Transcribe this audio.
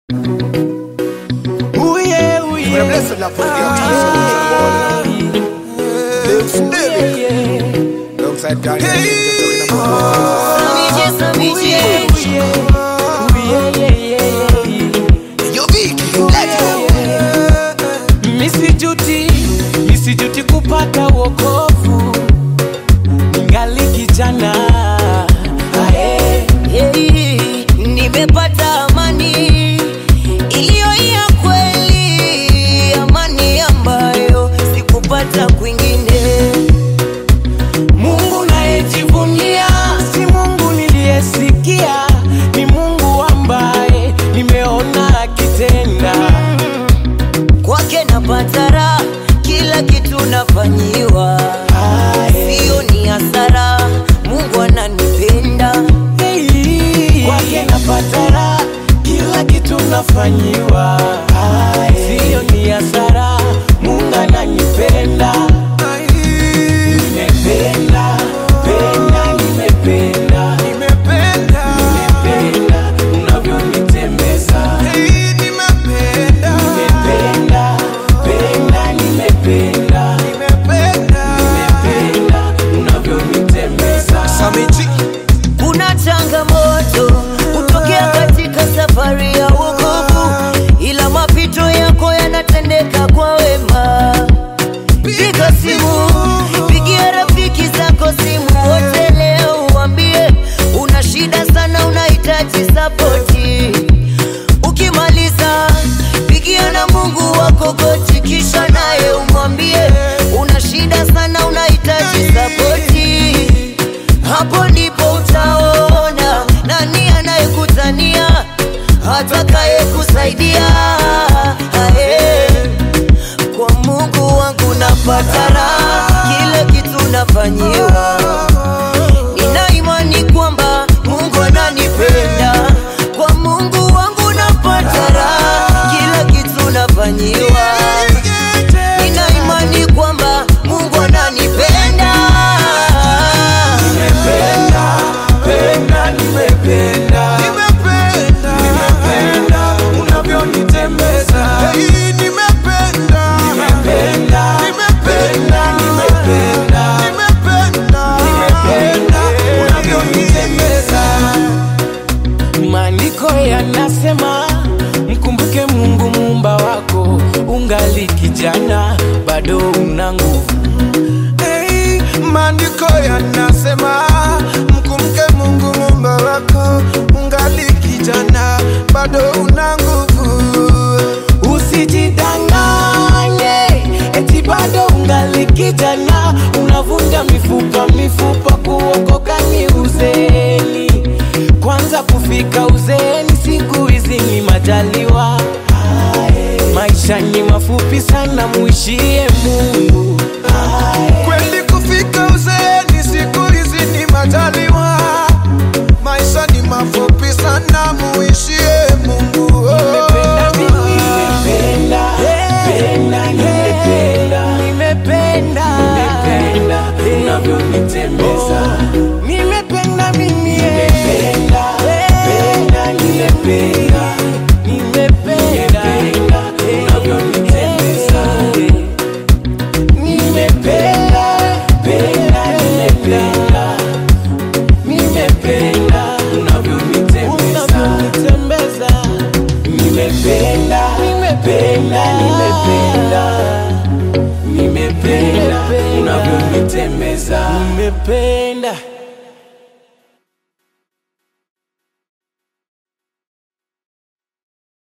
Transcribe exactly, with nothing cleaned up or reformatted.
Ooh yeah, ooh yeah. Bless la ah, yeah. Alongside God. Hey. Yo Vicky, let's go. Misi juti, misi juti kupata wokovu. Ningali kijana. Hey, hey, nimepata amani iliyo ya kweli, amani ambayo sikupata kwingine. Mungu nayejivunia si Mungu niliyesikia, ni Mungu ambaye nimeona akitenda. Kwake napata raha, kila kitu nafanyiwa, sio ni hasara. Mungu ananipenda. Hey, kwake napata raha, kila kitu nafanyiwa, sio ni hasara. Mungu ananipenda. Nimependa, penda, nimependa, nimependa, nimependa unavyonitembeza. Hey, nimependa, nimependa, penda, nimependa, nimependa, nimependa unavyonitembeza. Samiji. Kuna changamoto kutokea katika safari ya wokovu, ila mapito yako yanatendeka kwa wema. Piga simu, pigia rafiki zako simu wote leo, uambie una shida sana, unahitaji sapoti. Ukimaliza pigia na Mungu wako goti, kisha naye umwambie una shida sana, unahitaji sapoti. Hapo ndipo utaona nani anayekutania, atakaye kusaidia. Kwa Mungu wangu napata raha, kila kitu nafanyiwa. Nina imani kwamba Mungu ananipenda. Kwa Mungu wangu napata raha, kila kitu nafanyiwa. Nina imani kwamba Mungu ananipenda. Nimependa, penda, nimependa, nimependa, nimependa unavyonitembeza. Hey, nimependa, nimependa, nimependa, nimependa, nimependa, nimependa unavyonitembeza. Maandiko yanasema mkumbuke Mungu muumba wako, ungali kijana bado una nguvu. hey, maandiko yanasema mkumbuke Mungu muumba wako, ungali kijana bado una nguvu. Usijidanganye eti bado ungali kijana, unavunja mifupa mifupa. Kuokoka ni uzeeni, kwanza kufika uzeeni siku hizi ni majaliwa. Maisha ni mafupi sana, muishie Mungu. Kweli kufika uzeeni siku hizi ni majaliwa. Maisha ni mafupi sana, muishie Mungu. Nimependa mimi, nimependa, penda, nimependa, nimependa, nimependa unavyonitembeza. Nimependa mimi, nimependa, penda, nimependa, nimependa unavyonitembeza. Nimependa, penda, nimependa, nimependa unavyonitembeza. Nimependa, nimependa, nimependa, nimependa unavyonitembeza. Nimependa.